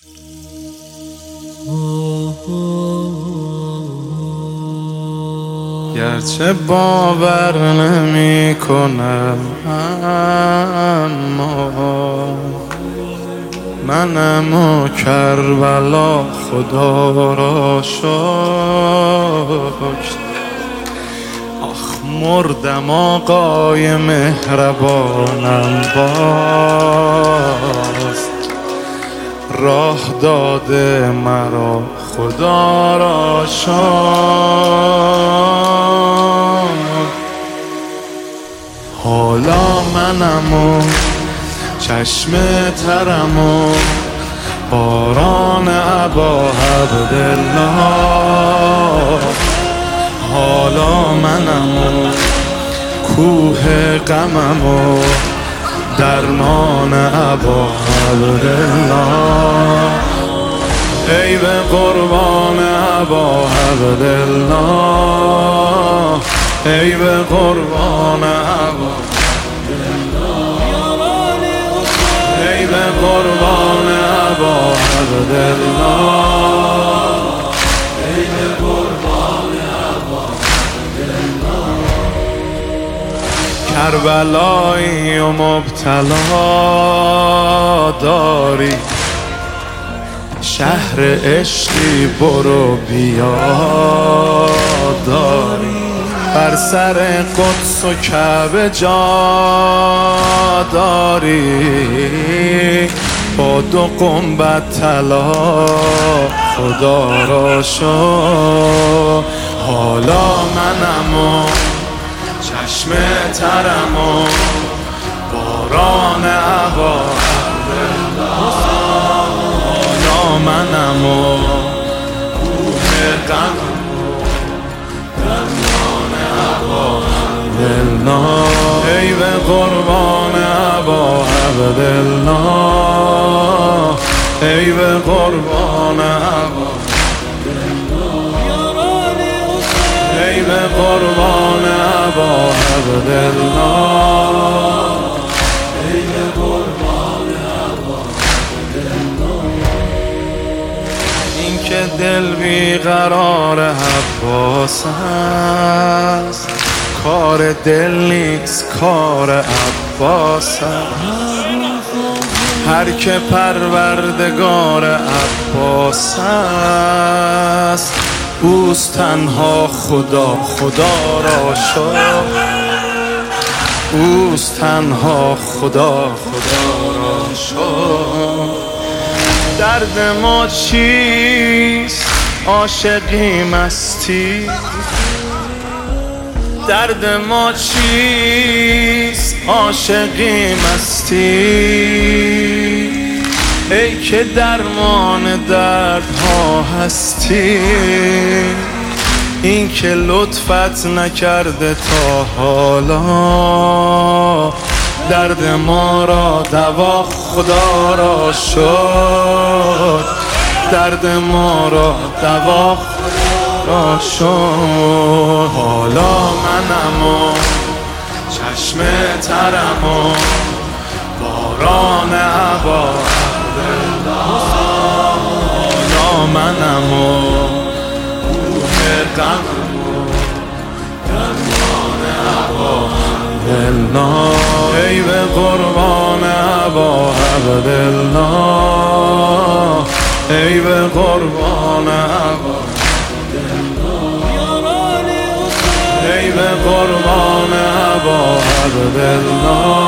گرچه باور نمی کنم اما منم و کربلا خدا را شکر. آخ مردم آقای مهربانم باز راه داده مرا خدا را شکر. حالا منم و چشم ترم و باران ابا عبدالله. حالا منم و کوه غمم و درمان ابا عبدالله. ای به قربان ابا عبدالله، ای به قربان ابا، ای به قربان ابا عبدالله، ای به قربان ابا عبدالله. کربلایی و مبتلا داری، شهر عشقی برو بیا داری، بر سر قدس و کعبه جا داری، با دو گنبد طلا خدا را شو. حالا منم و چشم ترم و باران ابا عبدالله. حالا منم و کوه غمم و درمان ابا عبدالله. ای به قربان ابا عبدالله، ای به قربان ابا عبدالله، ای به قربان ابا عبدالله، ای به قربان ابا عبدالله. این که دل بیقرار عباس است، کار دل نیست کار عباس است. هر که پروردگار عباس است، اوست تنها خدا خدا را شکر. اوست تنها خدا خدا را شکر. درد ما چیست؟ عاشقی مستی. درد ما چیست؟ عاشقی مستی. ای که درمان دردها هستی، این که لطفت نکرده تا حالا، درد ما را دوا خدا را شد. درد ما را دوا خدا را شد. حالا منم و چشم ترم و باران ابا عبدالله. حالا منم و کوه غمم و درمان ابا عبدالله. ای به قربان ابا عبدالله، ای به قربان ابا عبدالله، ای به قربان ابا عبدالله.